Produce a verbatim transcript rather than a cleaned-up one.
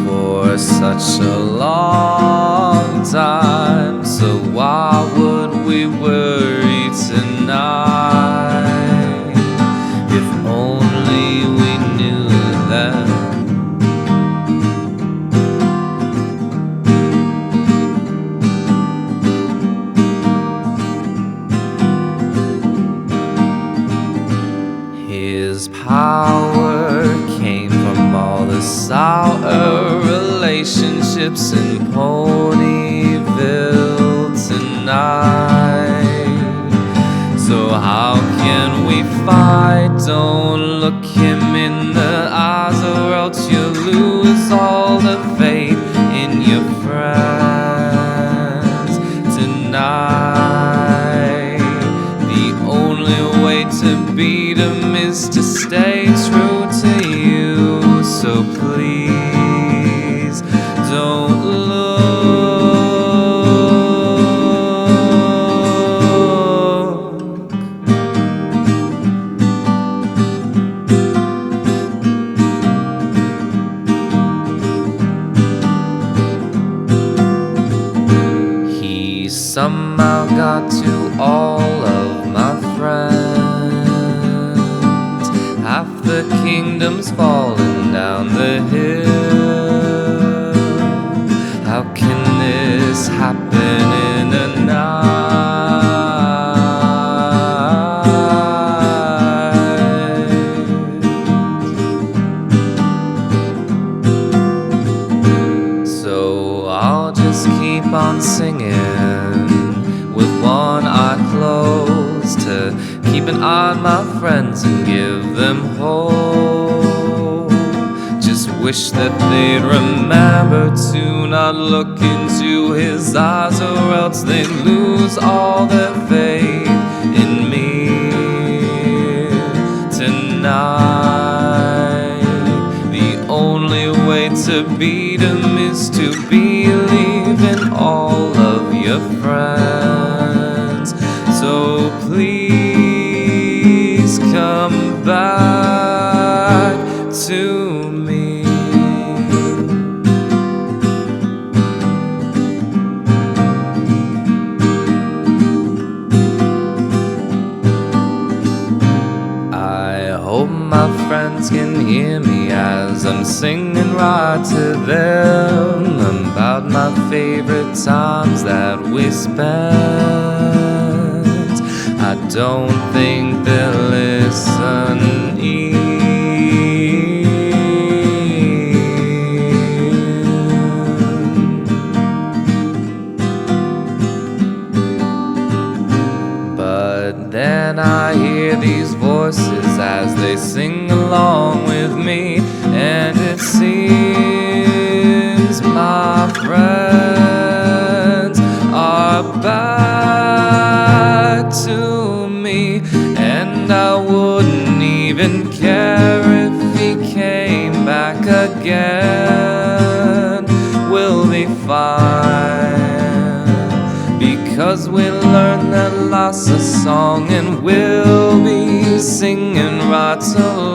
for such a long time, so why would we worry tonight? If only we knew that. His power came from all the sour relationships in Ponyville tonight. So how can we fight? Don't look him in the eyes, or else you'll lose all the faith in your friends tonight. The only way to beat him is to stay true to you, so please don't look. He somehow got to all of my friends. Half the kingdom's fallen down the hill. How can this happen in a night? So I'll just keep on singing with one eye closed, to keep an eye on my friends and give them hope. Just wish that they'd remember to not look into his eyes, or else they'd lose all their faith in me tonight. The only way to beat him is to believe in all of your friends. So please come back to me. I hope my friends can hear me as I'm singing right to them about my favorite times that we spent. I don't think they'll listen in. But then I hear these voices as they sing along with me, and it seems my friends are back to me. And I wouldn't even care if he came back again. We'll be fine, because we learned that life's a song, and we'll be singing right along.